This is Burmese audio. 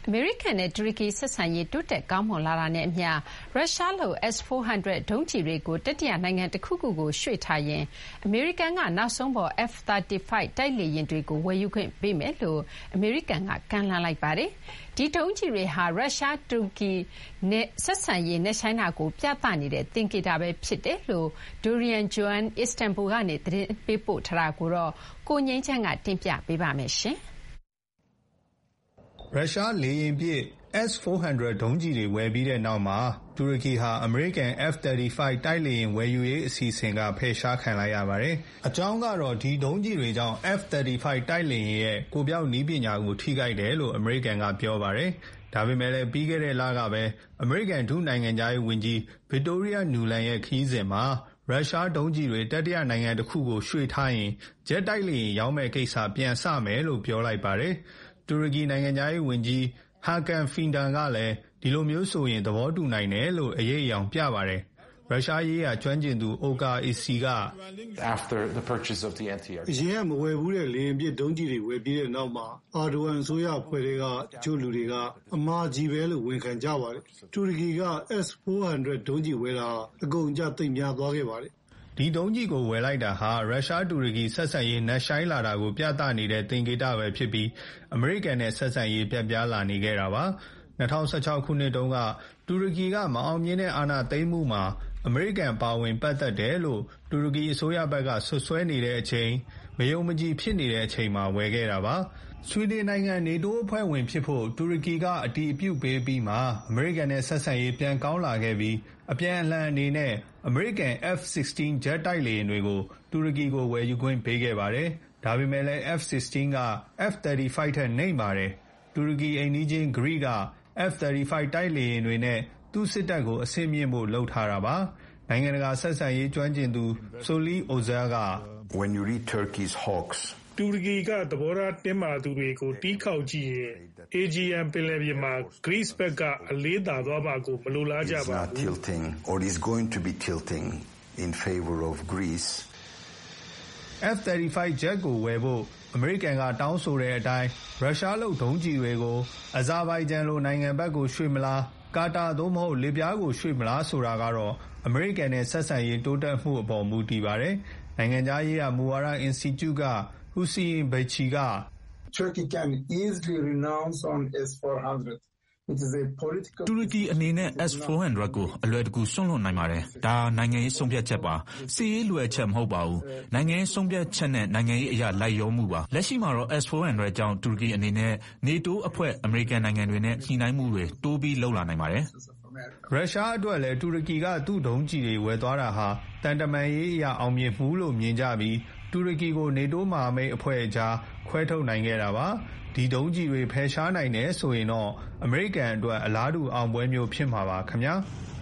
အမေရိကန်နဲ့တူရကီဆက်ဆံရေးတိုးတက်ကောင်းမွန်လာတာနဲ့အမျှရုရှားလုပ် S-400 ဒုံးကျည်တွေကိုတတိယနိုင်ငံတခုခုကိုရွှေ့ထားရင်အမေရိကန်ကနောက်ဆုံးပေါ် F-35 တိုက်လေယာဉ်တွေကိုဝယ်ယူခွင့်ပေးမယ်လို့အမေရိကန်ကကမ်းလှမ်းလိုက်ပါတယ်။ဒီဒုံးကျည်တွေဟာရုရှား-တူရကီနဲ့ဆက်ဆံရေးနက်ရှိုင်းတာကိုပြသနေတဲ့သင်္ကေတပဲဖြစ်တယ်လို့ Dorian Jones အစ္စတန်ဘူလ်ကနေသတင်းပေးပို့ထားတာကိုကိုငြိမ်းချမ်းကတင်ပြပေးပါမယ်။ရုရှားလေယာဉ်ပစ် S-400 ဒုံးကျည်တွေဝယ်ပြီးတဲ့နောက်မှာတူရကီဟာအမေရိကန် F-35 တိုက်လေယာဉ်ဝယ်ယူရေးအစီအစဉ်ကဖယ်ရှားခံလိုက်ရပါတယ်။အကြောင်းကတော့ဒီဒုံးကျည်တွေကြောင့် F-35 တိုက်လေယာဉ်ရဲ့ကိုယ်ပြောင်းနည်းပညာကိုထိခိုက်တယ်လို့အမေရိကန်ကပြောပါတယ်။ဒါပေမဲ့လည်းပြီးခဲ့တဲ့လကပဲအမေရိကန်ဒုနိုင်ငံခြားရေးဝန်ကြီးဗစ်တိုးရီးယားနူလန်ရဲ့ခရီးစဉ်မှာရုရှားဒုံးကျည်တွေတတိယနိုင်ငံတစ်ခုကိုရွှေ့ထားရင်ဂျက်တိုက်လေယာဉ်ရောင်းမဲ့ကိစ္စပြန်စမယ်လို့ပြောလိုက်ပါတယ်။တူရကီနိုင်ငံခြားရေးဝန်ကြီးဟာကန်ဖီဒန်ကလည်းဒီလိုမျိုးဆိုရင်သဘောတူနိုင်တယ်လို့အရေးအယောင်ပြပါတယ်။ရုရှားရေးရာကျွမ်းကျင်သူအိုကာအီစီကအရင်ကမဝယ်ဘူးတဲ့လေယာဉ်ပစ်ဒုံးကျည်တွေဝယ်ပြီးတဲ့နောက်မှာအာဒိုဝမ်အစိုးရအဖွဲ့တွေကတချို့လူတွေကအမှားကြီးပဲလို့ဝန်ခံကြပါတယ်။တူရကီက S-400 ဒုံးကျည်ဝယ်တာအကုန်အကျသိပ်များသွားခဲ့ပါတယ်။ဒီဒုံးကျည်ကိုဝယ်လိုက်တာဟာရုရှားတူရကီဆက်ဆံရေးနက်ရှိုင်းလာတာကိုပြသနေတဲ့သင်္ကေတပဲဖြစ်ပြီးအမေရိကန်နဲ့ဆက်ဆံရေးပြတ်ပြားလာနေခဲ့တာပါ။2016ခုနှစ်တုန်းကတူရကီကမအောင်မြင်တဲ့အာဏာသိမ်းမှုမှာအမေရိကန်ပါဝင်ပတ်သက်တယ်လို့တူရကီအစိုးရဘက်ကဆွဆွဲနေတဲ့အချိန်မယုံမကြည်ဖြစ်နေတဲ့အချိန်မှာဝယ်ခဲ့တာပါ။ဆွီဒင်နိုင်ငံနေတိုးအဖွဲ့ဝင်ဖြစ်ဖို့တူရကီကအတည်ပြုပေးပြီးမှအမေရိကန်နဲ့ဆက်ဆံရေးပြန်ကောင်းလာခဲ့ပြီးအပြန်အလှန်အနေနဲ့အမေရိကန် F-16 ဂျက်တိုက်လေယာဉ်တွေကိုတူရကီကိုဝယ်ယူခွင့်ပေးခဲ့ပါတယ်။ဒါပေမဲ့လည်း F-16 က F-35 ထက်နိမ့်ပါတယ်။တူရကီအိမ်နီးချင်းဂရိက F-35 တိုက်လေယာဉ်တွေနဲ့သူ့စစ်တပ်ကိုအဆင့်မြင့်ဖို့လုပ်ထားတာပါ။နိုင်ငံတကာဆက်ဆံရေးကျွမ်းကျင်သူဆိုလီအိုဇာကတူရကီကသဘောထားတင်းမာသူတွေကိုတီးခေါက်ကြည့်ရင် Aegean ပင်လယ်ပြင်မှာ Greece ဘက်ကအလေးသာသွားမှာကိုမလိုလားကြပါဘူး။ F-35 ဂျက်ကိုဝယ်ဖို့အမေရိကန်ကတောင်းဆိုတဲ့အတိုင်းရုရှားလုပ်ဒုံးကျည်တွေကိုအဇာဘိုင်ဂျန်လိုနိုင်ငံဘက်ကိုရွှေ့မလားကာတာသို့မဟုတ်လစ်ဗျားကိုရွှေ့မလားဆိုတာကတော့အမေရိကန်နဲ့ဆက်ဆံရေးတိုးတက်မှုအပေါ်မူတည်ပါတယ်။နိုင်ငံခြားရေးရာမူဝါဒအင်စတီကျုကဟူစီရင်ဘိချီကတူရကီအနေနဲ့ S-400 ကိုအလွယ်တကူစွန့်လွှတ်နိုင်ပါတယ်။ဒါနိုင်ငံရေးဆုံးဖြတ်ချက်ပါ။စစ်ရေးလိုအပ်ချက်မဟုတ်ပါဘူး။နိုင်ငံရေးဆုံးဖြတ်ချက်နဲ့နိုင်ငံရေးအရာလိုက်လျောမှုပါ။လက်ရှိမှာတော့ S-400 ကြောင့်တူရကီအနေနဲ့နေတိုးအဖွဲ့အမေရိကန်နိုင်ငံတွေနဲ့ညှိနှိုင်းမှုတွေတိုးပြီးလုပ်လာနိုင်ပါတယ်။ရုရှားအတွက်လည်းတူရကီကသူ့ဒုံးကျည်တွေဝယ်သွားတာဟာတန်တမာရေးအရာအောင်မြင်မှုလို့မြင်ကြပြီးတူရကီကိုနေတိုးမဟာမိတ်အဖွဲ့အကြားခွဲထုတ်နိုင်ခဲ့တာပါ။ဒီဒုံးကျည်တွေဖယ်ရှားနိုင်တယ်ဆိုရင်တော့အမေရိကန်အတွက်အလားတူအောင်ပွဲမျိုးဖြစ်မှာပါခင်ဗျာ။